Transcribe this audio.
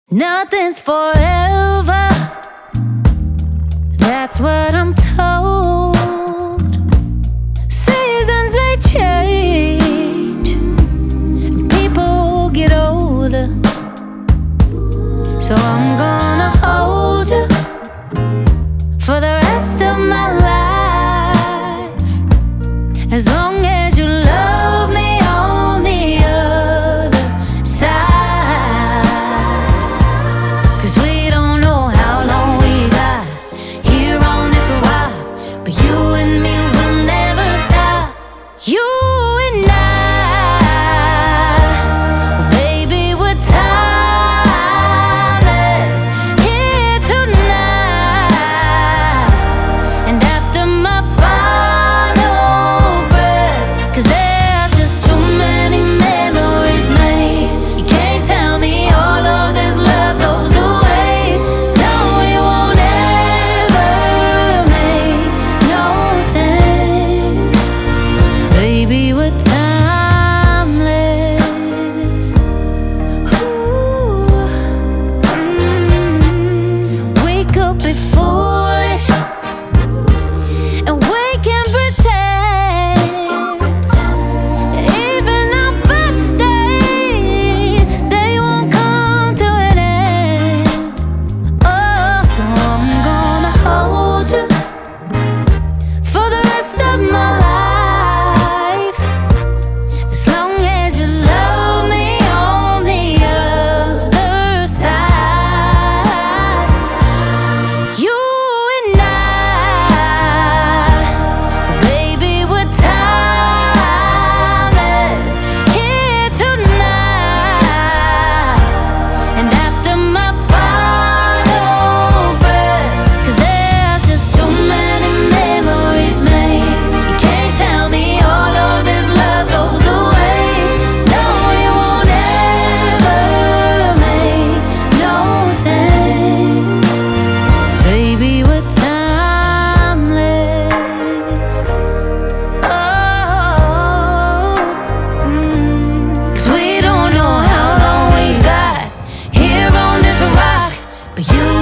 Nothing's forever, that's what I'm told. Seasons they change, and people get older. So I'm gonna hold you for the rest of my life, as long as you love me on the other side. 'Cause we don't know how long we got here on this rock, but you and me will never stop. You and I, baby, we're timeless here tonight. And after my final breath, 'cause there's just too many memories made. You can't tell me all of this love goes away. No, it won't ever make no sense. Baby, we're timeless. Ooh. We could be foolish, and we can pretend that even our best days, they won't come to an end. Oh, so I'm gonna hold you for the rest of my life, as long as you love me on the other side. You and I, baby, we're timeless here tonight. And after my final breath, 'cause there's just too many memories made. You can't tell me all of this love goes away. No, it won't ever make no sense. Baby, we're timeless. Oh, 'cause we don't know how long we got here on this rock, but you